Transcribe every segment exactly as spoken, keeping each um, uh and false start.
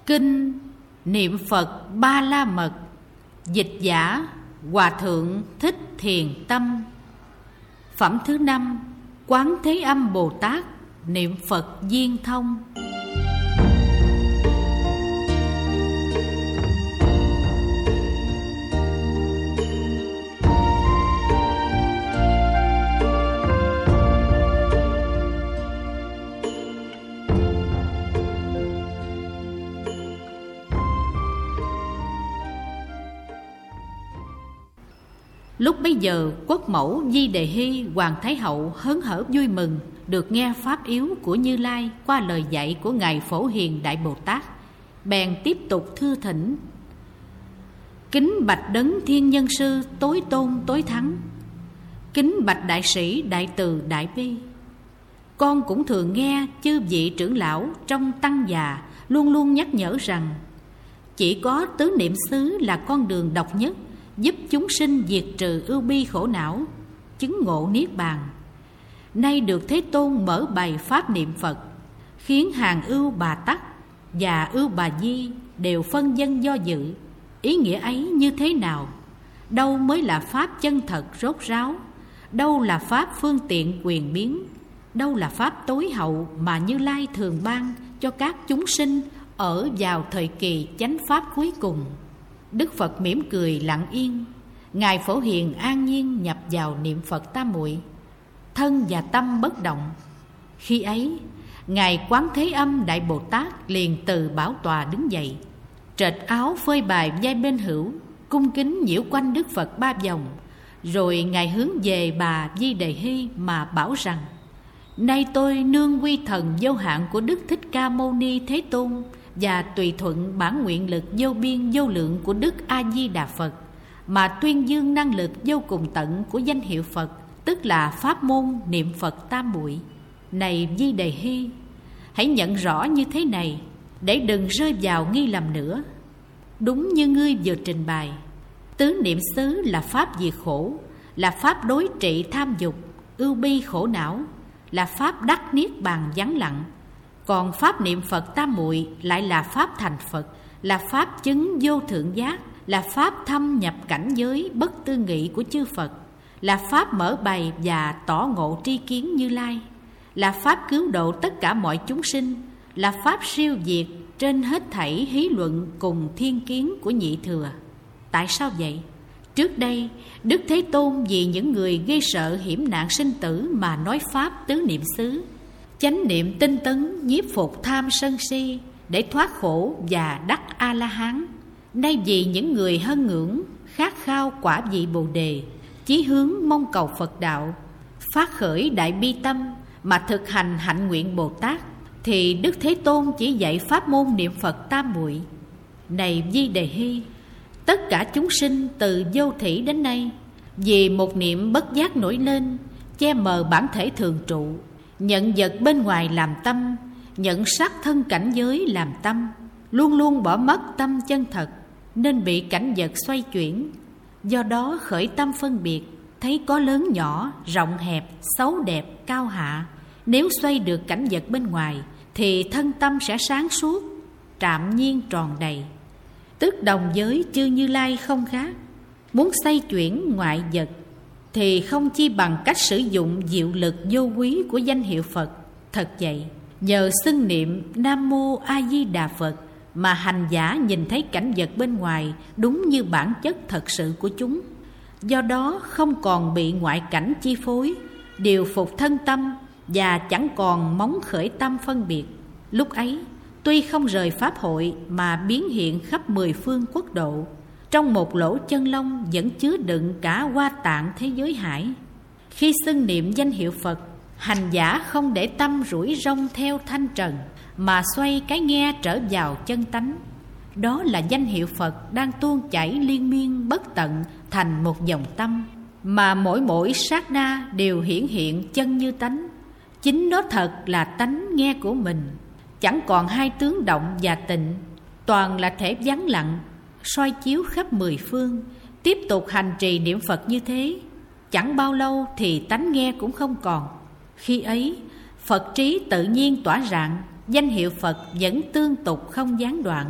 Kinh Niệm Phật Ba La Mật. Dịch giả Hòa Thượng Thích Thiền Tâm. Phẩm thứ năm. Quán Thế Âm Bồ Tát niệm Phật viên thông. Lúc bấy giờ, quốc mẫu Di Đề Hy Hoàng Thái Hậu hớn hở vui mừng được nghe pháp yếu của Như Lai qua lời dạy của Ngài Phổ Hiền Đại Bồ Tát, bèn tiếp tục thưa thỉnh: Kính bạch đấng thiên nhân sư tối tôn tối thắng, kính bạch đại sĩ đại từ đại bi. Con cũng thường nghe chư vị trưởng lão trong tăng già luôn luôn nhắc nhở rằng chỉ có tứ niệm xứ là con đường độc nhất giúp chúng sinh diệt trừ ưu bi khổ não, chứng ngộ niết bàn. Nay được Thế Tôn mở bày pháp niệm Phật, khiến hàng ưu bà tắc và ưu bà di đều phân vân do dự. Ý nghĩa ấy như thế nào? Đâu mới là pháp chân thật rốt ráo? Đâu là pháp phương tiện quyền biến? Đâu là pháp tối hậu mà Như Lai thường ban cho các chúng sinh ở vào thời kỳ chánh pháp cuối cùng? Đức Phật mỉm cười lặng yên. Ngài Phổ Hiền an nhiên nhập vào niệm Phật tam muội, thân và tâm bất động. Khi ấy, Ngài Quán Thế Âm Đại Bồ Tát liền từ bảo tòa đứng dậy, trệt áo phơi bày vai bên hữu, cung kính nhiễu quanh Đức Phật ba vòng. Rồi Ngài hướng về bà Di Đề Hy mà bảo rằng: Nay tôi nương quy thần vô hạn của Đức Thích Ca Mâu Ni Thế Tôn và tùy thuận bản nguyện lực vô biên vô lượng của Đức A Di Đà Phật mà tuyên dương năng lực vô cùng tận của danh hiệu Phật, tức là pháp môn niệm Phật tam muội. Này Di Đề Hy, hãy nhận rõ như thế này, để đừng rơi vào nghi lầm nữa. Đúng như ngươi vừa trình bày, tứ niệm xứ là pháp diệt khổ, là pháp đối trị tham dục, ưu bi khổ não, là pháp đắc niết bàn vắng lặng. Còn pháp niệm Phật tam muội lại là pháp thành Phật, là pháp chứng vô thượng giác, là pháp thâm nhập cảnh giới bất tư nghị của chư Phật, là pháp mở bày và tỏ ngộ tri kiến Như Lai, là pháp cứu độ tất cả mọi chúng sinh, là pháp siêu diệt trên hết thảy hí luận cùng thiên kiến của nhị thừa. Tại sao vậy? Trước đây, Đức Thế Tôn vì những người gây sợ hiểm nạn sinh tử mà nói pháp tứ niệm xứ, chánh niệm tinh tấn nhiếp phục tham sân si để thoát khổ và đắc A-la-hán. Nay vì những người hân ngưỡng khát khao quả vị Bồ Đề, chí hướng mong cầu Phật đạo, phát khởi đại bi tâm mà thực hành hạnh nguyện Bồ Tát, thì Đức Thế Tôn chỉ dạy pháp môn niệm Phật tam muội. Này Di Đề Hy, tất cả chúng sinh từ vô thủy đến nay, vì một niệm bất giác nổi lên, che mờ bản thể thường trụ, nhận vật bên ngoài làm tâm, nhận sắc thân cảnh giới làm tâm, luôn luôn bỏ mất tâm chân thật, nên bị cảnh vật xoay chuyển. Do đó khởi tâm phân biệt, thấy có lớn nhỏ, rộng hẹp, xấu đẹp, cao hạ. Nếu xoay được cảnh vật bên ngoài, thì thân tâm sẽ sáng suốt, trạm nhiên tròn đầy. Tức đồng giới chư Như Lai không khác. Muốn xoay chuyển ngoại vật, thì không chi bằng cách sử dụng diệu lực vô quý của danh hiệu Phật. Thật vậy, nhờ xưng niệm Nam Mô A Di Đà Phật mà hành giả nhìn thấy cảnh vật bên ngoài đúng như bản chất thật sự của chúng. Do đó không còn bị ngoại cảnh chi phối, điều phục thân tâm và chẳng còn móng khởi tâm phân biệt. Lúc ấy, tuy không rời pháp hội mà biến hiện khắp mười phương quốc độ, trong một lỗ chân lông vẫn chứa đựng cả hoa tạng thế giới hải. Khi xưng niệm danh hiệu Phật, hành giả không để tâm rủi rong theo thanh trần, mà xoay cái nghe trở vào chân tánh. Đó là danh hiệu Phật đang tuôn chảy liên miên bất tận thành một dòng tâm, mà mỗi mỗi sát na đều hiển hiện chân như tánh. Chính nó thật là tánh nghe của mình, chẳng còn hai tướng động và tịnh, toàn là thể vắng lặng, soi chiếu khắp mười phương. Tiếp tục hành trì niệm Phật như thế, chẳng bao lâu thì tánh nghe cũng không còn. Khi ấy, Phật trí tự nhiên tỏa rạng, danh hiệu Phật vẫn tương tục không gián đoạn.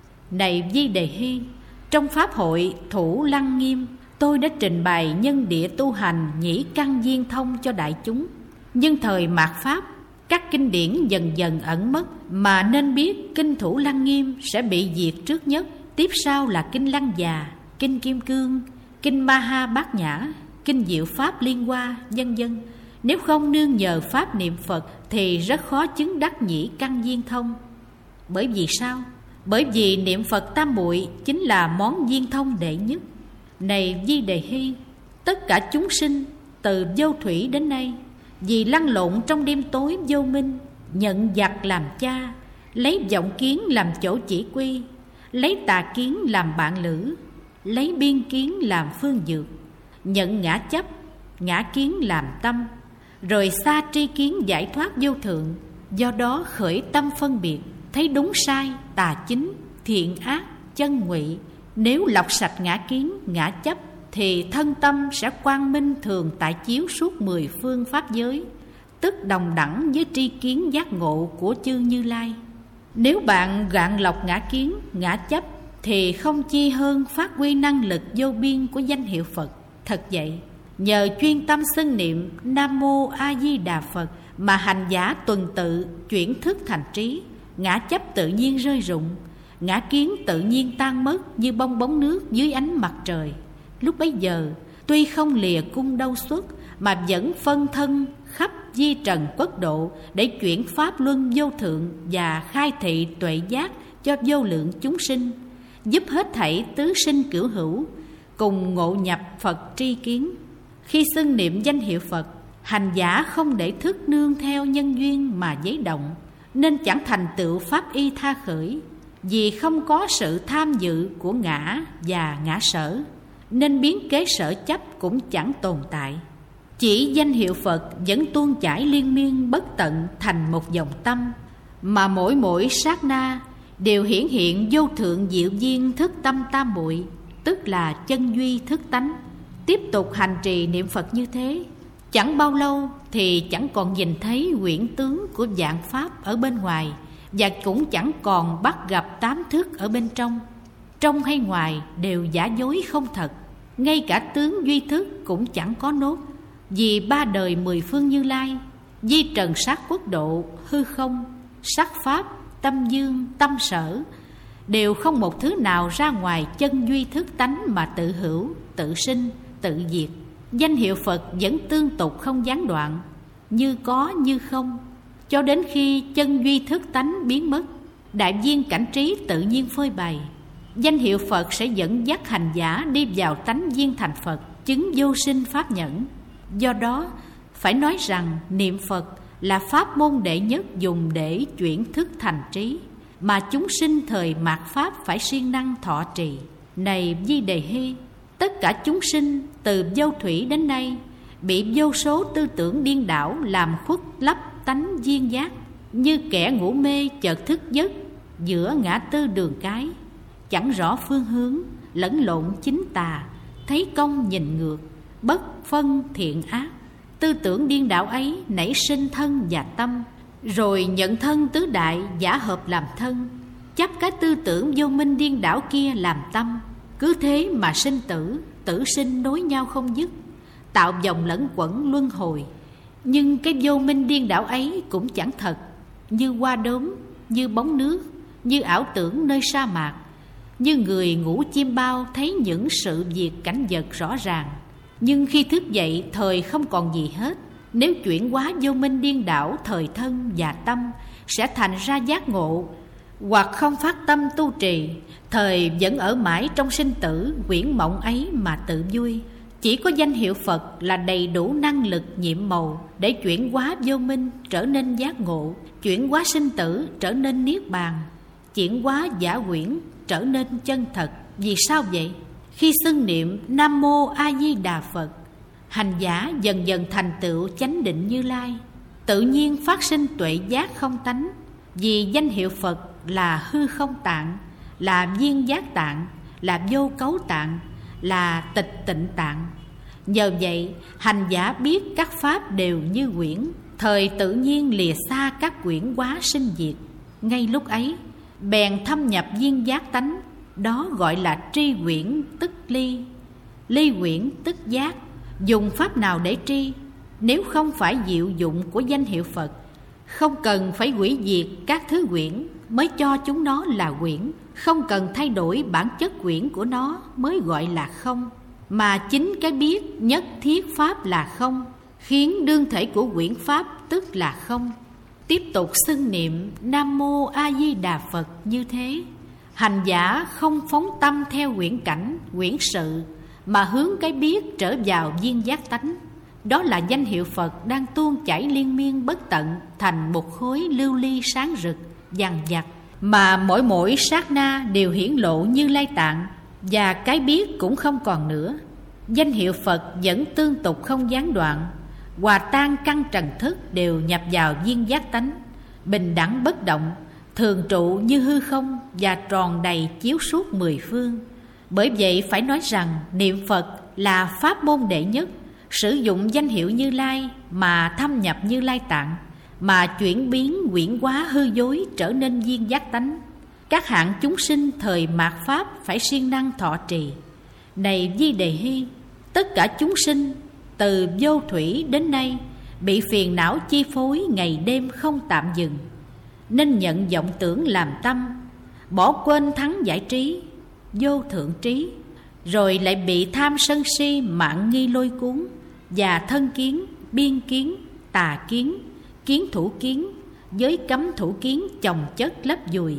Này Di Đề Hy, trong pháp hội Thủ Lăng Nghiêm, tôi đã trình bày nhân địa tu hành nhĩ căn viên thông cho đại chúng. Nhưng thời mạt pháp, các kinh điển dần dần ẩn mất, mà nên biết kinh Thủ Lăng Nghiêm sẽ bị diệt trước nhất. Tiếp sau là kinh Lăng Già, kinh Kim Cương, kinh Ma Ha Bát Nhã, kinh Diệu Pháp Liên Hoa, vân vân. Nếu không nương nhờ pháp niệm Phật thì rất khó chứng đắc nhĩ căn viên thông. Bởi vì sao? Bởi vì niệm Phật tam muội chính là món viên thông đệ nhất. Này Di Đề Hy, tất cả chúng sinh từ vô thủy đến nay, vì lăn lộn trong đêm tối vô minh, nhận giặc làm cha, lấy vọng kiến làm chỗ chỉ quy, lấy tà kiến làm bạn lữ, lấy biên kiến làm phương dược, nhận ngã chấp, ngã kiến làm tâm, rồi xa tri kiến giải thoát vô thượng. Do đó khởi tâm phân biệt, thấy đúng sai, tà chính, thiện ác, chân ngụy. Nếu lọc sạch ngã kiến, ngã chấp thì thân tâm sẽ quang minh thường tại chiếu suốt mười phương pháp giới, tức đồng đẳng với tri kiến giác ngộ của chư Như Lai. Nếu bạn gạn lọc ngã kiến, ngã chấp thì không chi hơn phát huy năng lực vô biên của danh hiệu Phật. Thật vậy, nhờ chuyên tâm xưng niệm Nam Mô A Di Đà Phật mà hành giả tuần tự chuyển thức thành trí, ngã chấp tự nhiên rơi rụng, ngã kiến tự nhiên tan mất như bong bóng nước dưới ánh mặt trời. Lúc bấy giờ, tuy không lìa cung đâu xuất, mà vẫn phân thân khắp di trần quốc độ để chuyển pháp luân vô thượng và khai thị tuệ giác cho vô lượng chúng sinh, giúp hết thảy tứ sinh cửu hữu cùng ngộ nhập Phật tri kiến. Khi xưng niệm danh hiệu Phật, hành giả không để thức nương theo nhân duyên mà giấy động, nên chẳng thành tựu pháp y tha khởi. Vì không có sự tham dự của ngã và ngã sở, nên biến kế sở chấp cũng chẳng tồn tại. Chỉ danh hiệu Phật vẫn tuôn chảy liên miên bất tận thành một dòng tâm, mà mỗi mỗi sát na đều hiển hiện vô thượng diệu duyên thức tâm tam muội, tức là chân duy thức tánh. Tiếp tục hành trì niệm Phật như thế, chẳng bao lâu thì chẳng còn nhìn thấy huyễn tướng của vạn pháp ở bên ngoài, và cũng chẳng còn bắt gặp tám thức ở bên trong. Trong hay ngoài đều giả dối không thật, ngay cả tướng duy thức cũng chẳng có nốt. Vì ba đời mười phương Như Lai, di trần sát quốc độ, hư không, sắc pháp, tâm dương, tâm sở, đều không một thứ nào ra ngoài chân duy thức tánh mà tự hữu, tự sinh, tự diệt. Danh hiệu Phật vẫn tương tục không gián đoạn, như có như không, cho đến khi chân duy thức tánh biến mất, đại viên cảnh trí tự nhiên phơi bày. Danh hiệu Phật sẽ dẫn dắt hành giả đi vào tánh viên thành Phật, chứng vô sinh pháp nhẫn. Do đó phải nói rằng niệm Phật là pháp môn đệ nhất dùng để chuyển thức thành trí, mà chúng sinh thời mạt pháp phải siêng năng thọ trì. Này Di Đề Hy, tất cả chúng sinh từ vô thủy đến nay bị vô số tư tưởng điên đảo làm khuất lấp tánh duyên giác, như kẻ ngủ mê chợt thức giấc giữa ngã tư đường cái, chẳng rõ phương hướng, lẫn lộn chính tà, thấy công nhìn ngược, bất phân thiện ác. Tư tưởng điên đảo ấy nảy sinh thân và tâm, rồi nhận thân tứ đại giả hợp làm thân, chấp cái tư tưởng vô minh điên đảo kia làm tâm. Cứ thế mà sinh tử, tử sinh nối nhau không dứt, tạo vòng lẫn quẩn luân hồi. Nhưng cái vô minh điên đảo ấy cũng chẳng thật, như hoa đốm, như bóng nước, như ảo tưởng nơi sa mạc, như người ngủ chim bao thấy những sự việc cảnh vật rõ ràng. Nhưng khi thức dậy thời không còn gì hết. Nếu chuyển hóa vô minh điên đảo thời thân và tâm, sẽ thành ra giác ngộ. Hoặc không phát tâm tu trì, thời vẫn ở mãi trong sinh tử huyễn mộng ấy mà tự vui. Chỉ có danh hiệu Phật là đầy đủ năng lực nhiệm màu để chuyển hóa vô minh trở nên giác ngộ, chuyển hóa sinh tử trở nên niết bàn, chuyển hóa giả huyễn trở nên chân thật. Vì sao vậy? Khi xưng niệm Nam Mô A Di Đà Phật, hành giả dần dần thành tựu chánh định Như Lai, tự nhiên phát sinh tuệ giác không tánh. Vì danh hiệu Phật là hư không tạng, là viên giác tạng, là vô cấu tạng, là tịch tịnh tạng. Nhờ vậy hành giả biết các pháp đều như quyển, thời tự nhiên lìa xa các quyển hóa sinh diệt. Ngay lúc ấy bèn thâm nhập viên giác tánh, đó gọi là tri quyển tức ly. Ly quyển tức giác. Dùng pháp nào để tri nếu không phải diệu dụng của danh hiệu Phật? Không cần phải hủy diệt các thứ quyển mới cho chúng nó là quyển, không cần thay đổi bản chất quyển của nó mới gọi là không, mà chính cái biết nhất thiết pháp là không, khiến đương thể của quyển pháp tức là không. Tiếp tục xưng niệm Nam Mô A Di Đà Phật như thế, hành giả không phóng tâm theo quyển cảnh, quyển sự, mà hướng cái biết trở vào viên giác tánh. Đó là danh hiệu Phật đang tuôn chảy liên miên bất tận thành một khối lưu ly sáng rực, dằng dặc, mà mỗi mỗi sát na đều hiển lộ Như Lai Tạng, và cái biết cũng không còn nữa. Danh hiệu Phật vẫn tương tục không gián đoạn, hòa tan căn trần thức đều nhập vào viên giác tánh, bình đẳng bất động, thường trụ như hư không và tròn đầy chiếu suốt mười phương. Bởi vậy phải nói rằng niệm Phật là pháp môn đệ nhất, sử dụng danh hiệu Như Lai mà thâm nhập Như Lai Tạng, mà chuyển biến quyển hóa hư dối trở nên viên giác tánh. Các hạng chúng sinh thời mạt Pháp phải siêng năng thọ trì. Này Di Đề Hy, tất cả chúng sinh từ vô thủy đến nay bị phiền não chi phối ngày đêm không tạm dừng, nên nhận vọng tưởng làm tâm, bỏ quên thắng giải trí, vô thượng trí, rồi lại bị tham sân si mạn nghi lôi cuốn, và thân kiến, biên kiến, tà kiến, kiến thủ kiến, giới cấm thủ kiến chồng chất lấp dùi.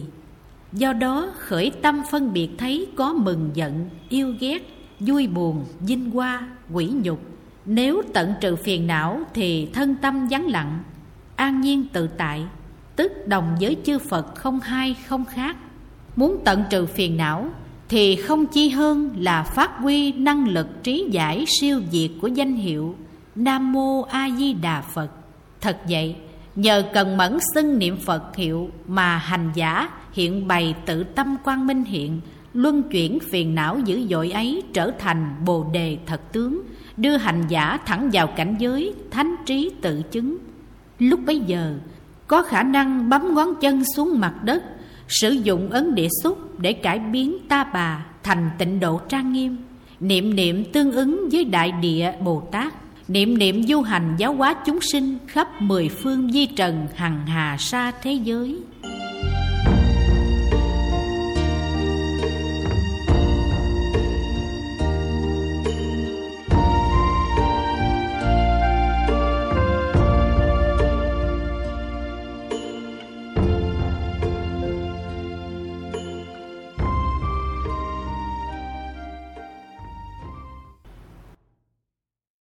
Do đó khởi tâm phân biệt thấy có mừng giận, yêu ghét, vui buồn, vinh hoa, quỷ nhục. Nếu tận trừ phiền não thì thân tâm vắng lặng, an nhiên tự tại, tức đồng với chư Phật không hai không khác. Muốn tận trừ phiền não thì không chi hơn là phát huy năng lực trí giải siêu việt của danh hiệu Nam Mô A Di Đà Phật. Thật vậy, nhờ cần mẫn xưng niệm Phật hiệu mà hành giả hiện bày tự tâm quang minh hiện, luân chuyển phiền não dữ dội ấy trở thành bồ đề thật tướng, đưa hành giả thẳng vào cảnh giới thánh trí tự chứng. Lúc bấy giờ có khả năng bấm ngón chân xuống mặt đất, sử dụng ấn địa xúc để cải biến ta bà thành tịnh độ trang nghiêm, niệm niệm tương ứng với Đại Địa Bồ Tát, niệm niệm du hành giáo hóa chúng sinh khắp mười phương di trần hằng hà sa thế giới.